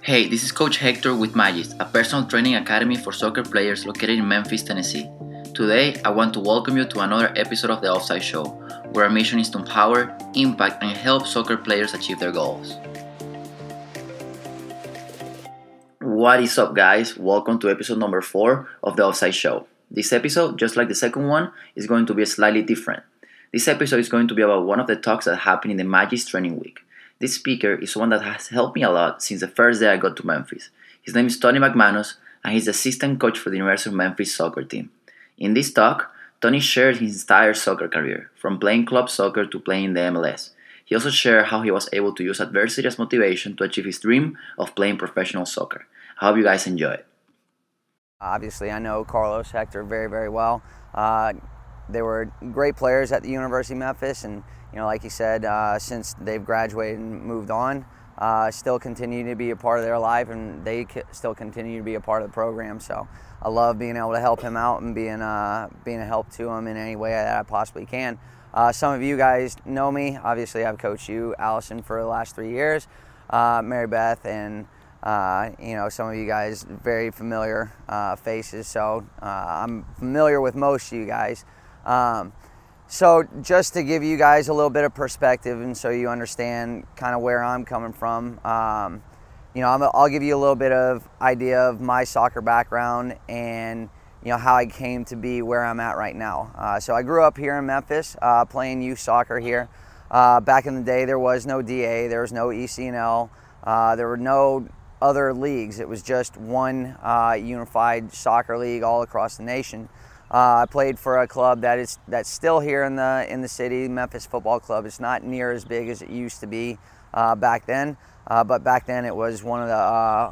Hey, this is Coach Hector with Magist, a personal training academy for soccer players located in Memphis, Tennessee. Today, I want to welcome you to another episode of The Offside Show, where our mission is to empower, impact, and help soccer players achieve their goals. What is up, guys? Welcome to episode number 4 of The Offside Show. This episode, just like the second one, is going to be slightly different. This episode is going to be about one of the talks that happened in the Magist Training Week. This speaker is one that has helped me a lot since the first day I got to Memphis. His name is Tony McManus, and he's the assistant coach for the University of Memphis soccer team. In this talk, Tony shared his entire soccer career, from playing club soccer to playing in the MLS. He also shared how he was able to use adversity as motivation to achieve his dream of playing professional soccer. I hope you guys enjoy it. Obviously, I know Carlos, Hector very, very well. They were great players at the University of Memphis, and like you said, since they've graduated and moved on, still continue to be a part of their life, and they still continue to be a part of the program. So I love being able to help him out and being a help to him in any way that I possibly can. Some of you guys know me. Obviously, I've coached you, Allison, for the last 3 years, Mary Beth, and some of you guys very familiar faces. So I'm familiar with most of you guys. So just to give you guys a little bit of perspective and so you understand kind of where I'm coming from, I'll give you a little bit of idea of my soccer background and how I came to be where I'm at right now. So I grew up here in Memphis, playing youth soccer here. Back in the day, there was no DA, there was no ECNL, there were no other leagues. It was just one unified soccer league all across the nation. I played for a club that's still here in the city, Memphis Football Club. It's not near as big as it used to be back then, but back then it was one of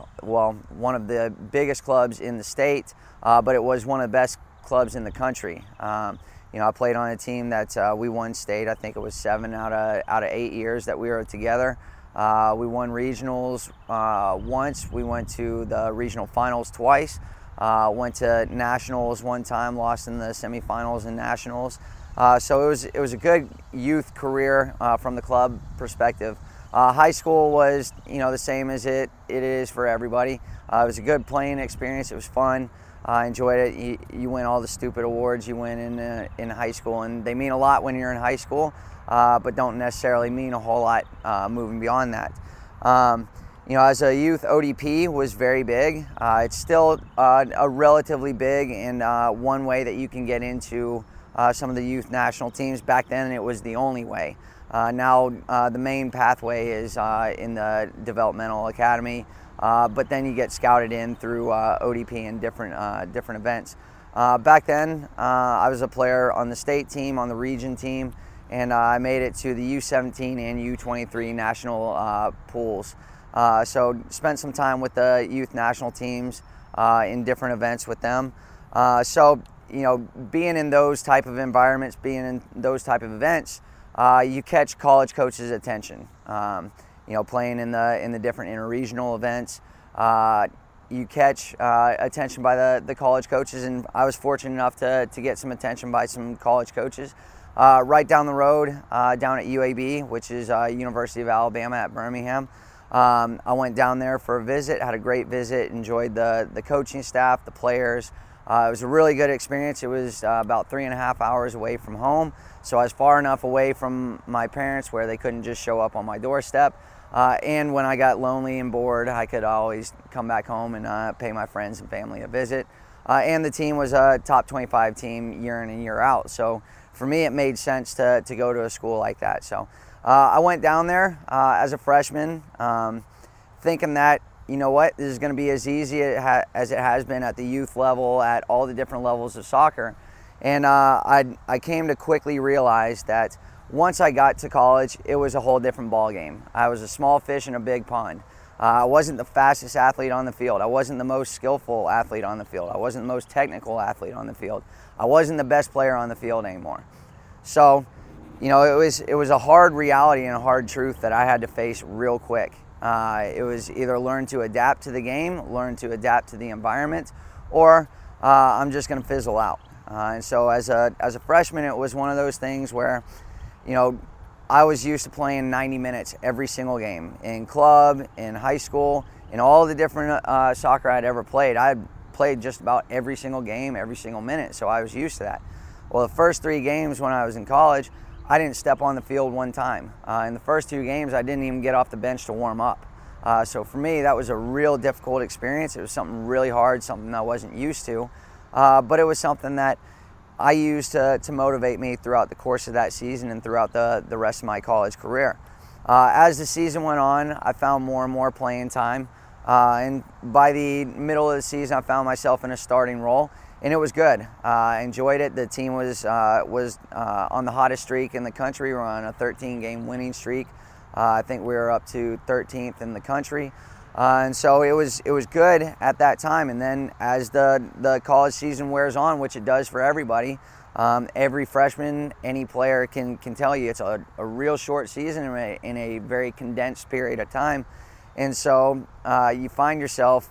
the biggest clubs in the state, but it was one of the best clubs in the country. I played on a team that we won state. I think it was 7 out of 8 years that we were together. We won regionals once. We went to the regional finals twice. Went to nationals one time, lost in the semifinals and nationals. So it was a good youth career from the club perspective. High school was the same as it is for everybody. It was a good playing experience. It was fun. I enjoyed it. You win all the stupid awards you win in high school, and they mean a lot when you're in high school, but don't necessarily mean a whole lot moving beyond that. As a youth, ODP was very big. It's still a relatively big and one way that you can get into some of the youth national teams. Back then, it was the only way. Now, the main pathway is in the developmental academy, but then you get scouted in through ODP and different events. Back then, I was a player on the state team, on the region team, and I made it to the U17 and U23 national pools. So spent some time with the youth national teams in different events with them. Being in those type of environments, being in those type of events, you catch college coaches' attention. Playing in the different interregional events, you catch attention by the college coaches, and I was fortunate enough to get some attention by some college coaches. Right down the road, down at UAB, which is University of Alabama at Birmingham. I went down there for a visit, had a great visit, enjoyed the coaching staff, the players. It was a really good experience. It was about 3.5 hours away from home, so I was far enough away from my parents where they couldn't just show up on my doorstep. And when I got lonely and bored, I could always come back home and pay my friends and family a visit. And the team was a top 25 team year in and year out, so for me it made sense to go to a school like that. So I went down there as a freshman, thinking that, this is going to be as easy as it has been at the youth level, at all the different levels of soccer. And I came to quickly realize that once I got to college, it was a whole different ball game. I was a small fish in a big pond. I wasn't the fastest athlete on the field. I wasn't the most skillful athlete on the field. I wasn't the most technical athlete on the field. I wasn't the best player on the field anymore. So it was a hard reality and a hard truth that I had to face real quick. It was either learn to adapt to the game, learn to adapt to the environment, or I'm just going to fizzle out. And so as a freshman, it was one of those things where, I was used to playing 90 minutes every single game in club, in high school, in all the different soccer I'd ever played. I had played just about every single game, every single minute, so I was used to that. Well, the first 3 games when I was in college, I didn't step on the field one time. In the first 2 games, I didn't even get off the bench to warm up. So for me, that was a real difficult experience. It was something really hard, something I wasn't used to, but it was something that I used to motivate me throughout the course of that season and throughout the rest of my college career. As the season went on, I found more and more playing time. And by the middle of the season, I found myself in a starting role, and it was good. I enjoyed it. The team was on the hottest streak in the country. We were on a 13-game winning streak. I think we were up to 13th in the country. And so it was good at that time. And then as the college season wears on, which it does for everybody, every freshman, any player can tell you it's a real short season in a very condensed period of time. And so you find yourself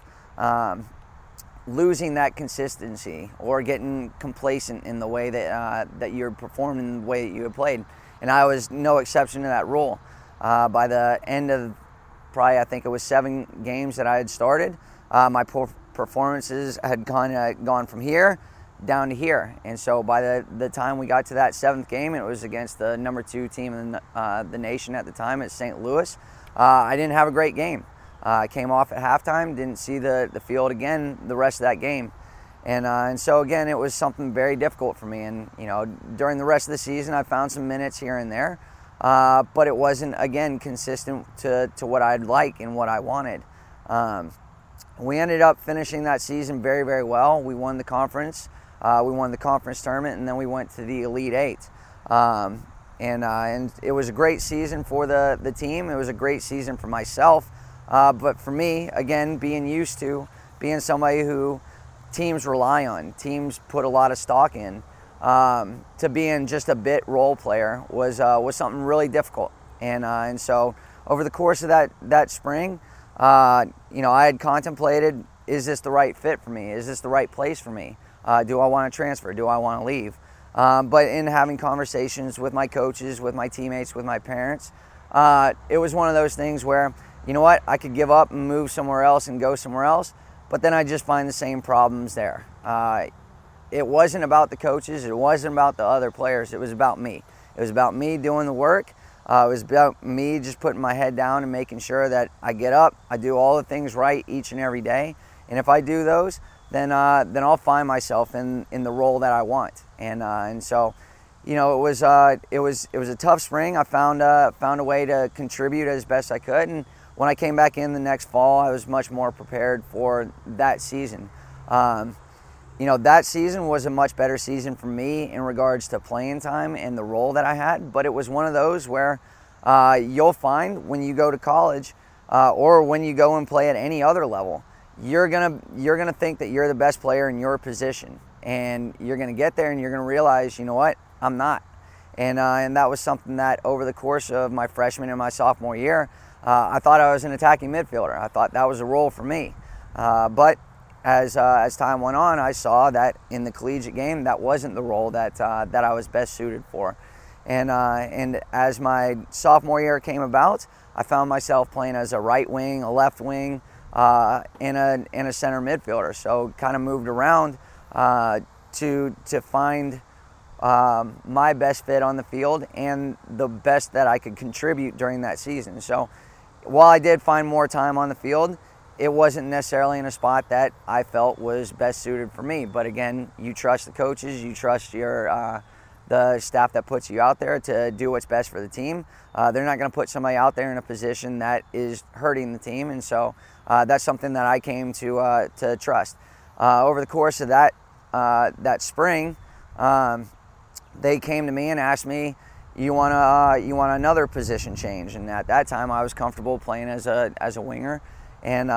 losing that consistency or getting complacent in the way that you're performing, the way that you had played. And I was no exception to that rule. By the end of probably, I think it was 7 games that I had started, my performances had kind of gone from here down to here. And so by the time we got to that 7th game, it was against the number 2 team in the nation at the time, at St. Louis. I didn't have a great game. I came off at halftime, didn't see the field again the rest of that game. And so again, it was something very difficult for me. And during the rest of the season, I found some minutes here and there. But it wasn't, again, consistent to what I'd like and what I wanted. We ended up finishing that season very, very well. We won the conference. We won the conference tournament, and then we went to the Elite Eight. And it was a great season for the team. It was a great season for myself. But for me, again, being used to being somebody who teams rely on, teams put a lot of stock in, to being just a bit role player was something really difficult. And so over the course of that spring, I had contemplated, is this the right fit for me? Is this the right place for me? Do I want to transfer? Do I want to leave? But in having conversations with my coaches, with my teammates, with my parents, it was one of those things where, you know what, I could give up and move somewhere else and go somewhere else, but then I just find the same problems there. It wasn't about the coaches. It wasn't about the other players. It was about me. It was about me doing the work. It was about me just putting my head down and making sure that I get up, I do all the things right each and every day. And if I do those, then I'll find myself in the role that I want. And so, it was a tough spring. I found a way to contribute as best I could. And when I came back in the next fall, I was much more prepared for that season. That season was a much better season for me in regards to playing time and the role that I had, but it was one of those where you'll find when you go to college or when you go and play at any other level, you're gonna think that you're the best player in your position, and you're gonna get there and you're gonna realize, you know what, I'm not. And that was something that over the course of my freshman and my sophomore year, I thought I was an attacking midfielder. I thought that was a role for me, but as time went on, I saw that in the collegiate game, that wasn't the role that I was best suited for. And as my sophomore year came about, I found myself playing as a right wing, a left wing, and a center midfielder. So kind of moved around to find my best fit on the field and the best that I could contribute during that season. So while I did find more time on the field, it wasn't necessarily in a spot that I felt was best suited for me. But again, you trust the coaches, you trust the staff that puts you out there to do what's best for the team. They're not going to put somebody out there in a position that is hurting the team, and so that's something that I came to trust. Over the course of that spring, they came to me and asked me, you want another position change? And at that time, I was comfortable playing as a winger. And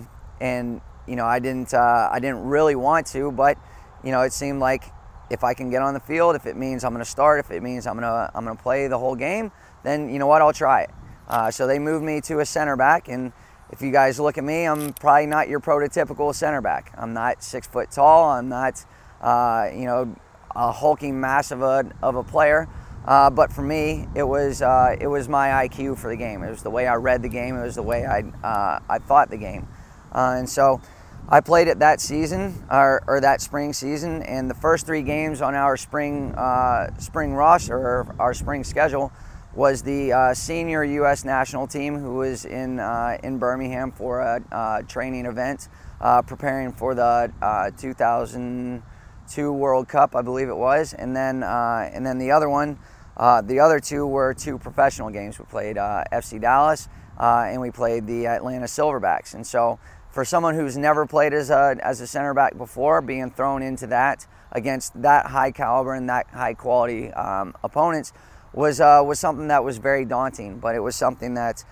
I didn't really want to, but it seemed like if I can get on the field, if it means I'm going to start, if it means I'm going to play the whole game, then you know what, I'll try it. So they moved me to a center back, and if you guys look at me, I'm probably not your prototypical center back. I'm not 6 foot tall. I'm not a hulking mass of a player, But for me, it was my IQ for the game. It was the way I read the game. It was the way I thought the game. And so I played it that season, or that spring season, and the first 3 games on our spring roster, or our spring schedule, was the senior U.S. national team, who was in Birmingham for a training event, preparing for the 2002 World Cup, I believe it was, and then the other one, the other 2 were 2 professional games. We played FC Dallas, and we played the Atlanta Silverbacks. And so, for someone who's never played as a center back before, being thrown into that against that high caliber and that high quality opponents was something that was very daunting. But it was something that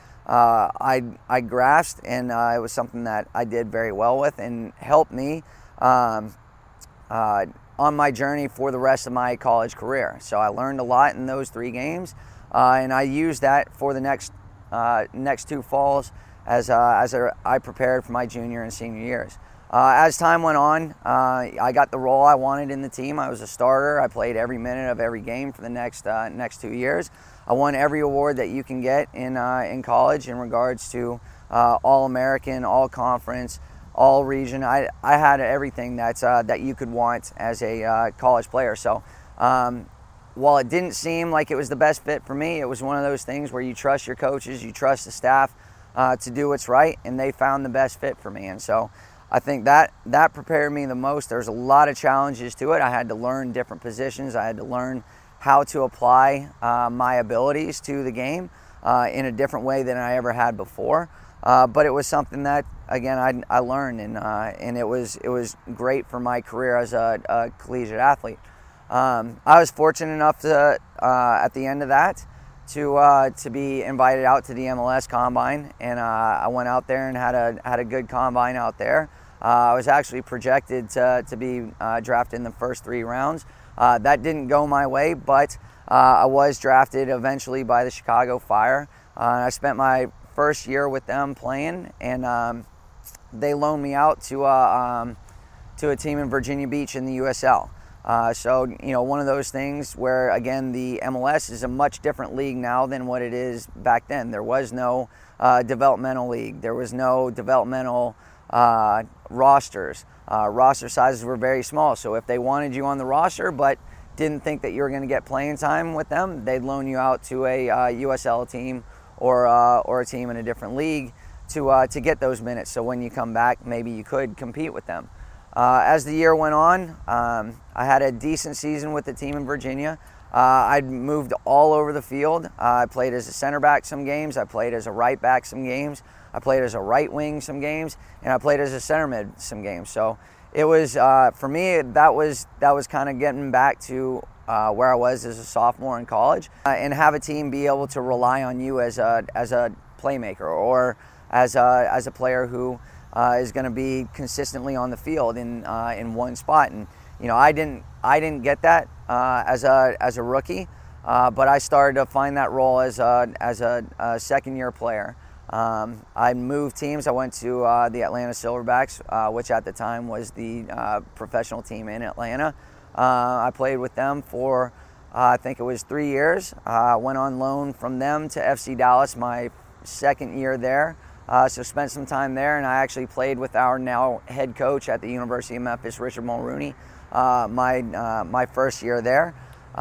I grasped, and it was something that I did very well with, and helped me on my journey for the rest of my college career. So I learned a lot in those 3 games, and I used that for the next 2 falls as I prepared for my junior and senior years. As time went on, I got the role I wanted in the team. I was a starter. I played every minute of every game for the next 2 years. I won every award that you can get in college in regards to All-American, All-Conference, All-Region. I had everything that you could want as a college player. So while it didn't seem like it was the best fit for me, it was one of those things where you trust your coaches, you trust the staff to do what's right, and they found the best fit for me. And so I think that prepared me the most. There's a lot of challenges to it. I had to learn different positions. I had to learn how to apply my abilities to the game in a different way than I ever had before. But it was something that, again, I learned, and it was great for my career as a collegiate athlete. I was fortunate enough to, at the end of that, to be invited out to the MLS Combine, and I went out there and had a good combine out there. I was actually projected to be drafted in the first 3 rounds. That didn't go my way, but I was drafted eventually by the Chicago Fire. I spent my first year with them playing, and they loaned me out to a team in Virginia Beach in the USL. So, one of those things where, again, the MLS is a much different league now than what it is back then. There was no developmental league. There was no developmental rosters. Roster sizes were very small. So if they wanted you on the roster but didn't think that you were going to get playing time with them, they'd loan you out to a USL team or a team in a different league to get those minutes. So when you come back, maybe you could compete with them. As the year went on, I had a decent season with the team in Virginia. I'd moved all over the field. I played as a center back some games. I played as a right back some games. I played as a right wing some games, and I played as a center mid some games. So it was, for me, that was kind of getting back to where I was as a sophomore in college, and have a team be able to rely on you as a playmaker, or as a player who is going to be consistently on the field in one spot. And I didn't get that as a rookie, but I started to find that role as a second year player. I moved teams. I went to the Atlanta Silverbacks, which at the time was the professional team in Atlanta. I played with them for I think it was 3 years. Went on loan from them to FC Dallas my second year there. So spent some time there, and I actually played with our now head coach at the University of Memphis, Richard Mulrooney, my first year there.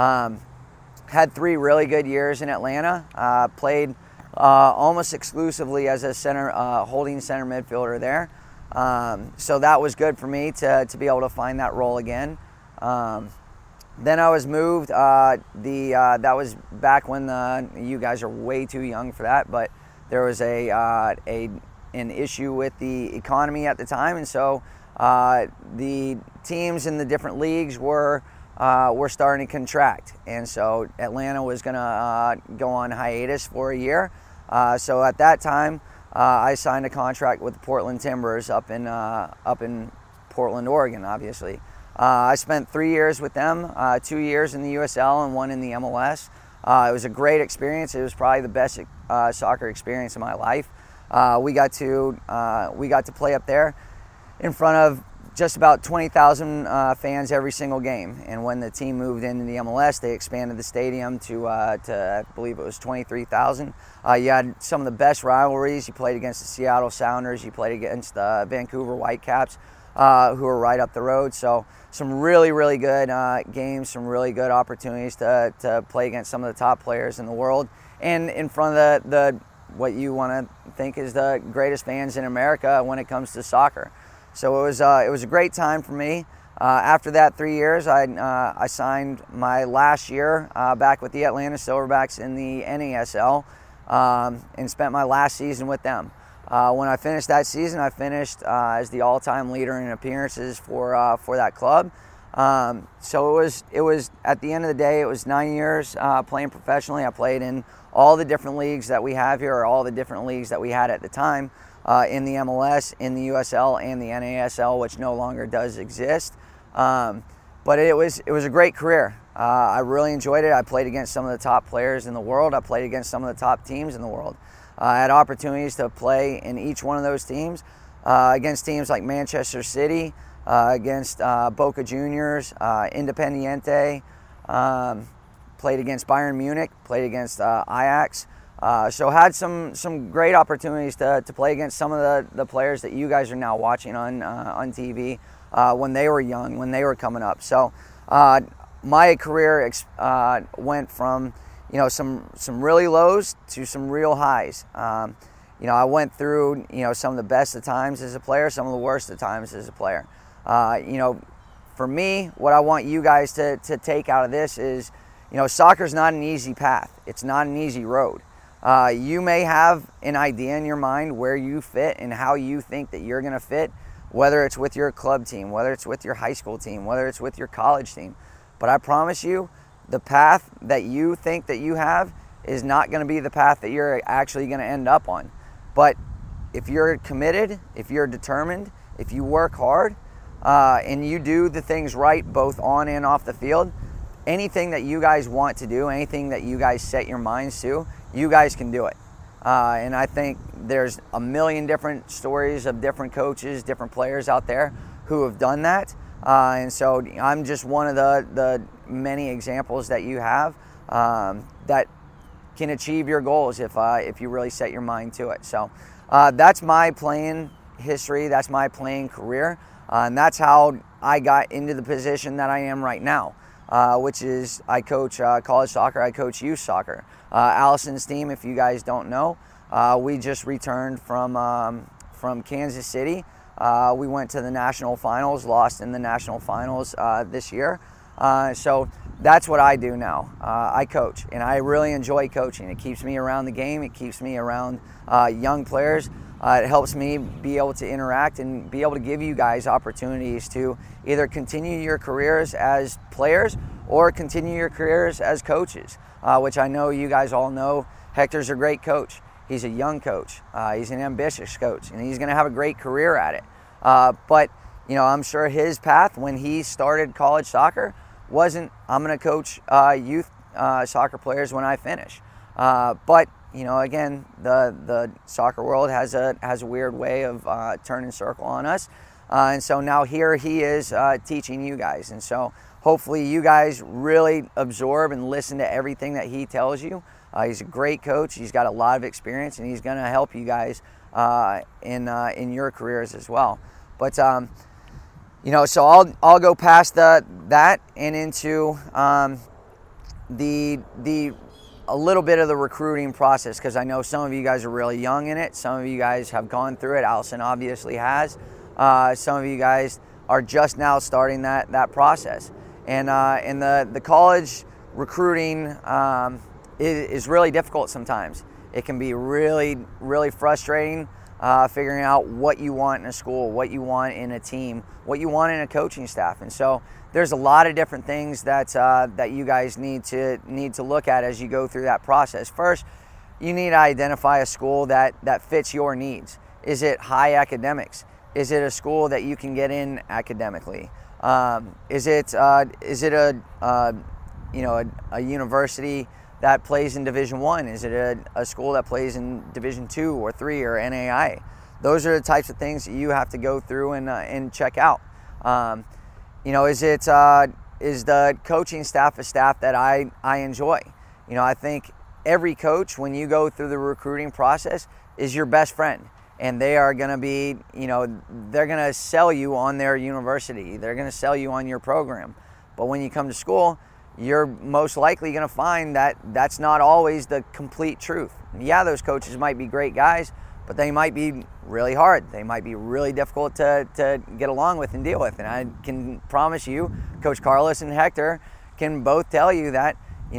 Had 3 really good years in Atlanta. Played almost exclusively as a center, holding center midfielder there. So that was good for me to be able to find that role again. Then I was moved. That was back when you guys are way too young for that, but there was an issue with the economy at the time, and so the teams in the different leagues were starting to contract, and so Atlanta was going to go on hiatus for a year. So at that time, I signed a contract with the Portland Timbers up in Portland, Oregon. Obviously, I spent 3 years with them, 2 years in the USL and 1 in the MLS. It was a great experience. It was probably the best soccer experience of my life. We got to play up there in front of just about 20,000 fans every single game. And when the team moved into the MLS, they expanded the stadium to I believe it was 23,000. You had some of the best rivalries. You played against the Seattle Sounders. You played against the Vancouver Whitecaps, who are right up the road. So some really, really good games, some really good opportunities to play against some of the top players in the world and in front of the what you want to think is the greatest fans in America when it comes to soccer. So it was a great time for me. After that 3 years, I signed my last year back with the Atlanta Silverbacks in the NASL and spent my last season with them. When I finished that season, I finished as the all-time leader in appearances for that club. So it was at the end of the day, it was 9 years playing professionally. I played in all the different leagues that we have here, or all the different leagues that we had at the time. In the MLS, in the USL, and the NASL, which no longer does exist. But it was a great career. I really enjoyed it. I played against some of the top players in the world. I played against some of the top teams in the world. I had opportunities to play in each one of those teams, against teams like Manchester City, against Boca Juniors, Independiente, played against Bayern Munich, played against Ajax. So had some great opportunities to play against some of the players that you guys are now watching on TV when they were young, when they were coming up. So my career went from some really lows to some real highs. I went through some of the best of times as a player, some of the worst of times as a player. For me, what I want you guys to take out of this is, soccer's not an easy path. It's not an easy road. You may have an idea in your mind where you fit and how you think that you're going to fit, whether it's with your club team, whether it's with your high school team, whether it's with your college team. But I promise you, the path that you think that you have is not going to be the path that you're actually going to end up on. But if you're committed, if you're determined, if you work hard, and you do the things right both on and off the field, anything that you guys want to do, anything that you guys set your minds to, you guys can do it. And I think there's a million different stories of different coaches, different players out there who have done that. And so I'm just one of the many examples that you have that can achieve your goals if you really set your mind to it. So that's my playing history, that's my playing career, and that's how I got into the position that I am right now. Which is I coach college soccer, I coach youth soccer. Allison's team, if you guys don't know, we just returned from Kansas City. We went to the national finals, lost in the national finals this year. So that's what I do now. I coach, and I really enjoy coaching. It keeps me around the game. It keeps me around young players. It helps me be able to interact and be able to give you guys opportunities to either continue your careers as players or continue your careers as coaches, which I know you guys all know. Hector's a great coach. He's a young coach. He's an ambitious coach, and he's going to have a great career at it. But I'm sure his path when he started college soccer wasn't, I'm going to coach youth soccer players when I finish. But again, the soccer world has a weird way of turning circle on us, and so now here he is teaching you guys, and so hopefully you guys really absorb and listen to everything that he tells you. He's a great coach. He's got a lot of experience, and he's going to help you guys in your careers as well. But so I'll go past that and into a little bit of the recruiting process, because I know some of you guys are really young in it. Some of you guys have gone through it. Allison obviously has. Some of you guys are just now starting that process. And the college recruiting is really difficult sometimes. It can be really, really frustrating figuring out what you want in a school, what you want in a team, what you want in a coaching staff. And so there's a lot of different things that you guys need to look at as you go through that process. First, you need to identify a school that fits your needs. Is it high academics? Is it a school that you can get in academically? Is it a university that plays in Division I? Is it a school that plays in Division II or III or NAI? Those are the types of things that you have to go through and check out. Is the coaching staff a staff that I enjoy? I think every coach, when you go through the recruiting process, is your best friend. And they are going to be, they're going to sell you on their university. They're going to sell you on your program. But when you come to school, you're most likely going to find that that's not always the complete truth. Yeah, those coaches might be great guys, but they might be really hard. They might be really difficult to get along with and deal with. And I can promise you, Coach Carlos and Hector can both tell you that,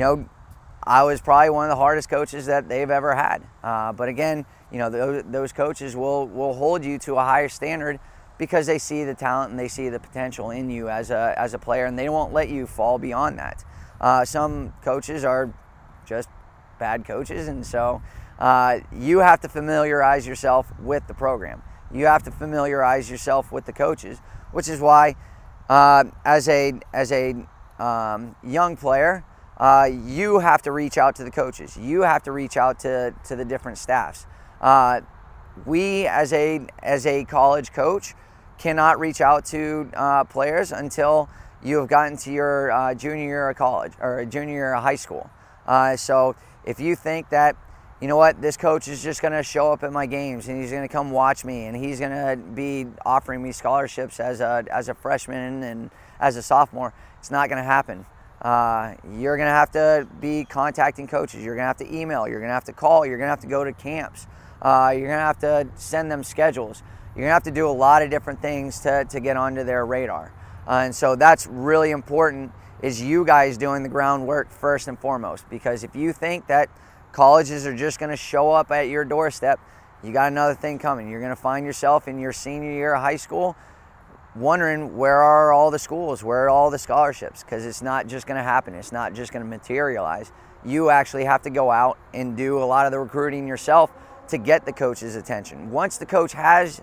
I was probably one of the hardest coaches that they've ever had. But again, those coaches will hold you to a higher standard because they see the talent and they see the potential in you as a player, and they won't let you fall beyond that. Some coaches are just bad coaches, and so you have to familiarize yourself with the program. You have to familiarize yourself with the coaches, which is why as a young player, you have to reach out to the coaches. You have to reach out to the different staffs. We, as a college coach, cannot reach out to players until you have gotten to your junior year of college or junior year of high school. So if you think that, this coach is just going to show up at my games and he's going to come watch me and he's going to be offering me scholarships as a freshman and as a sophomore, it's not going to happen. You're going to have to be contacting coaches. You're going to have to email. You're going to have to call. You're going to have to go to camps. You're going to have to send them schedules. You're going to have to do a lot of different things to get onto their radar. And so that's really important, is you guys doing the groundwork first and foremost. Because if you think that colleges are just going to show up at your doorstep, you got another thing coming. You're going to find yourself in your senior year of high school wondering, where are all the schools, where are all the scholarships? Because it's not just going to happen. It's not just going to materialize. You actually have to go out and do a lot of the recruiting yourself to get the coach's attention. Once the coach has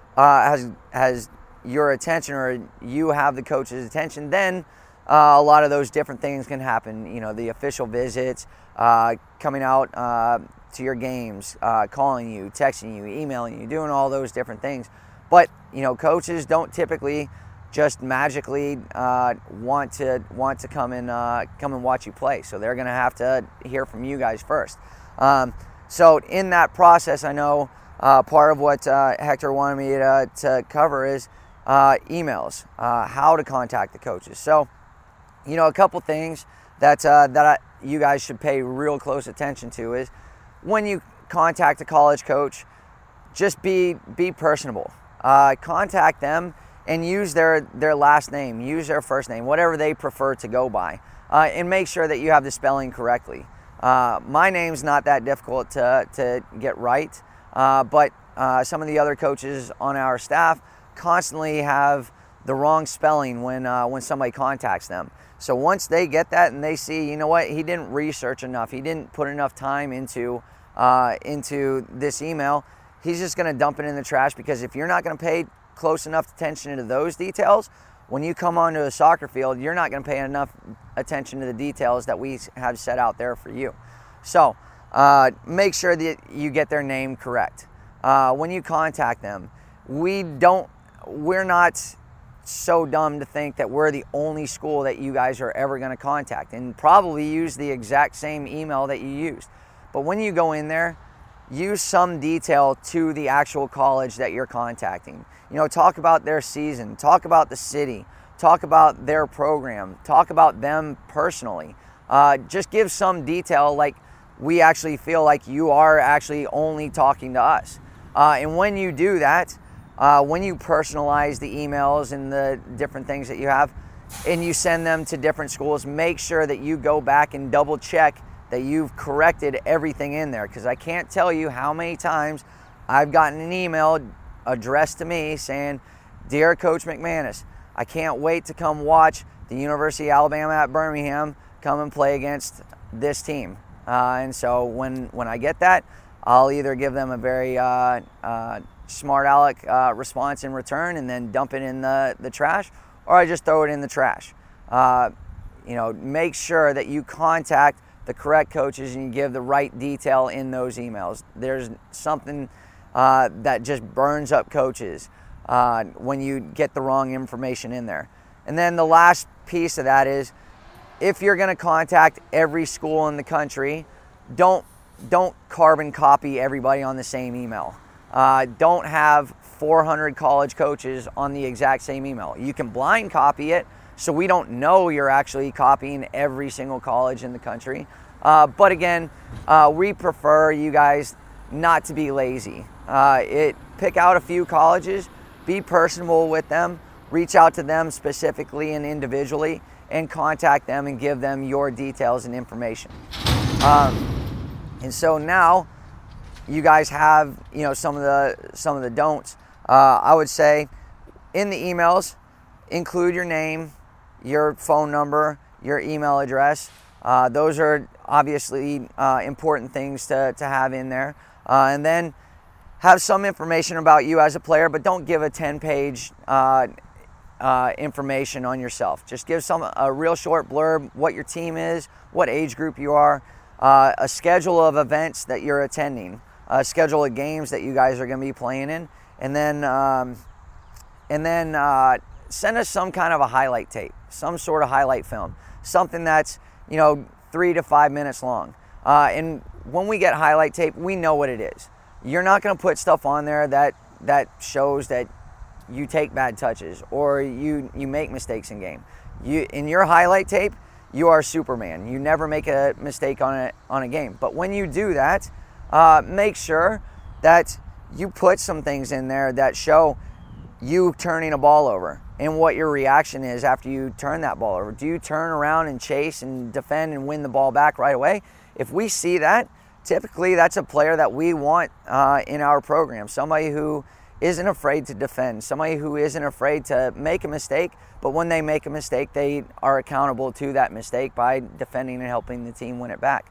your attention, or you have the coach's attention, then a lot of those different things can happen. The official visits, coming out to your games, calling you, texting you, emailing you, doing all those different things. But coaches don't typically just magically want to come and watch you play. So they're going to have to hear from you guys first. So in that process, I know part of what Hector wanted me to cover is emails, how to contact the coaches. So a couple things that you guys should pay real close attention to is, when you contact a college coach, just be personable. Contact them and use their last name, use their first name, whatever they prefer to go by, and make sure that you have the spelling correctly. My name's not that difficult to get right, but some of the other coaches on our staff constantly have the wrong spelling when somebody contacts them. So once they get that and they see, he didn't research enough, he didn't put enough time into this email, he's just going to dump it in the trash. Because if you're not going to pay close enough attention to those details, when you come onto a soccer field, you're not going to pay enough attention to the details that we have set out there for you. So make sure that you get their name correct. When you contact them, we're not so dumb to think that we're the only school that you guys are ever going to contact, and probably use the exact same email that you used. But when you go in there, use some detail to the actual college that you're contacting. Talk about their season, talk about the city, talk about their program, talk about them personally. Just give some detail, like we actually feel like you are actually only talking to us. And when you do that, when you personalize the emails and the different things that you have, and you send them to different schools, make sure that you go back and double check that you've corrected everything in there. Because I can't tell you how many times I've gotten an email addressed to me saying, "Dear Coach McManus, I can't wait to come watch the University of Alabama at Birmingham come and play against this team." And so when I get that, I'll either give them a very smart aleck response in return and then dump it in the trash, or I just throw it in the trash. Make sure that you contact the correct coaches and you give the right detail in those emails. There's something that just burns up coaches when you get the wrong information in there. And then the last piece of that is, if you're going to contact every school in the country, don't carbon copy everybody on the same email. Don't have 400 college coaches on the exact same email. You can blind copy it, so we don't know you're actually copying every single college in the country. But again, we prefer you guys not to be lazy. Pick out a few colleges, be personable with them, reach out to them specifically and individually, and contact them and give them your details and information. And so now you guys have, some of the don'ts. I would say in the emails, include your name, your phone number, your email address. Those are obviously important things to have in there. And then have some information about you as a player, but don't give a 10-page information on yourself. Just give a real short blurb, what your team is, what age group you are, a schedule of events that you're attending, a schedule of games that you guys are going to be playing in, and then send us some kind of a highlight tape, some sort of highlight film, something that's 3 to 5 minutes long. And when we get highlight tape, we know what it is. You're not going to put stuff on there that shows that you take bad touches or you make mistakes in game. In your highlight tape, you are Superman. You never make a mistake on a game. But when you do that, make sure that you put some things in there that show you turning a ball over and what your reaction is after you turn that ball over. Do you turn around and chase and defend and win the ball back right away? If we see that, typically that's a player that we want in our program. Somebody who isn't afraid to defend, somebody who isn't afraid to make a mistake, but when they make a mistake, they are accountable to that mistake by defending and helping the team win it back.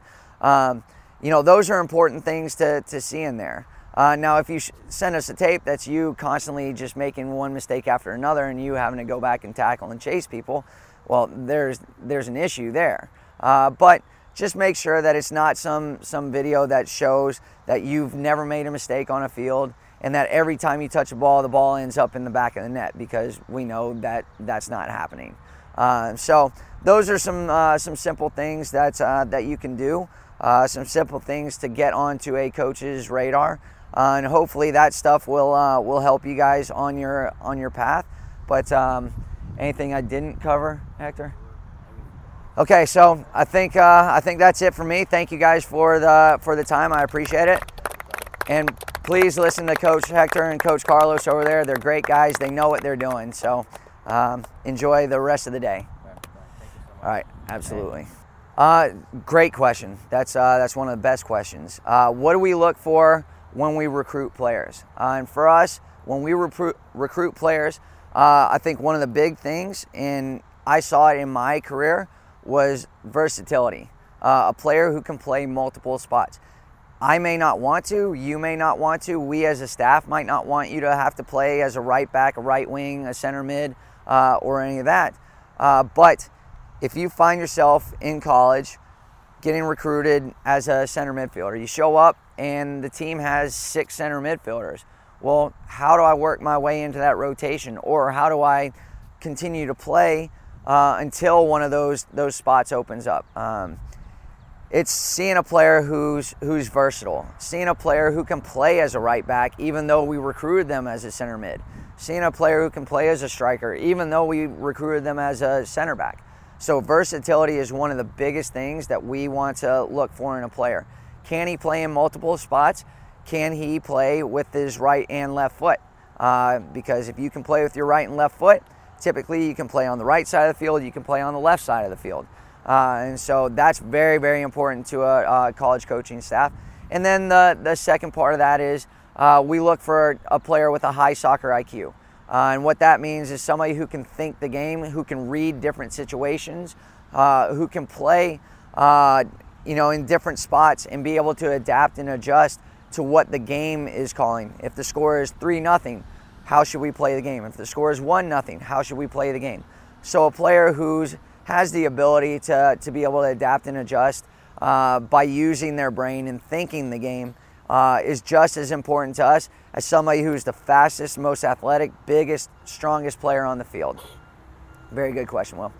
Those are important things to see in there. Now, if you send us a tape that's you constantly just making one mistake after another and you having to go back and tackle and chase people, well, there's an issue there. But just make sure that it's not some video that shows that you've never made a mistake on a field and that every time you touch a ball, the ball ends up in the back of the net, because we know that that's not happening. So those are some simple things that you can do, some simple things to get onto a coach's radar. And hopefully that stuff will help you guys on your path. But anything I didn't cover, Hector? Okay, so I think that's it for me. Thank you guys for the time. I appreciate it. And please listen to Coach Hector and Coach Carlos over there. They're great guys. They know what they're doing. So enjoy the rest of the day. All right, absolutely. Great question. That's one of the best questions. What do we look for when we recruit players? And for us, when we recruit players, I think one of the big things, and I saw it in my career, was versatility. A player who can play multiple spots. I may not want to, you may not want to, we as a staff might not want you to have to play as a right back, a right wing, a center mid, or any of that. But if you find yourself in college getting recruited as a center midfielder, you show up and the team has 6 center midfielders. Well, how do I work my way into that rotation? Or how do I continue to play until one of those spots opens up? It's seeing a player who's versatile, seeing a player who can play as a right back even though we recruited them as a center mid, seeing a player who can play as a striker even though we recruited them as a center back. So versatility is one of the biggest things that we want to look for in a player. Can he play in multiple spots? Can he play with his right and left foot? Because if you can play with your right and left foot, typically you can play on the right side of the field, you can play on the left side of the field. And so that's very, very important to a college coaching staff. And then the second part of that is we look for a player with a high soccer IQ. And what that means is somebody who can think the game, who can read different situations, who can play in different spots and be able to adapt and adjust to what the game is calling. If the score is 3-0, how should we play the game? If the score is 1-0, how should we play the game? So a player who has the ability to be able to adapt and adjust by using their brain and thinking the game is just as important to us as somebody who's the fastest, most athletic, biggest, strongest player on the field? Very good question, Will.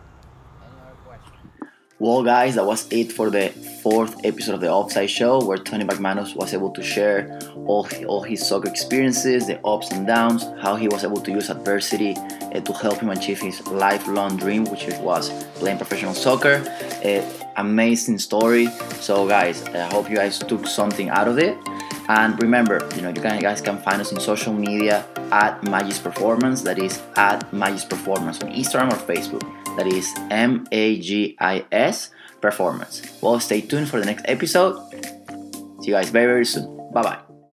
Well, guys, that was it for the 4th episode of the Offside Show, where Tony McManus was able to share all his soccer experiences, the ups and downs, how he was able to use adversity to help him achieve his lifelong dream, which was playing professional soccer. Amazing story. So, guys, I hope you guys took something out of it. And remember, you guys can find us on social media at Magis Performance. That is at Magis Performance on Instagram or Facebook. That is MAGIS Performance. Well, stay tuned for the next episode. See you guys very, very soon. Bye-bye.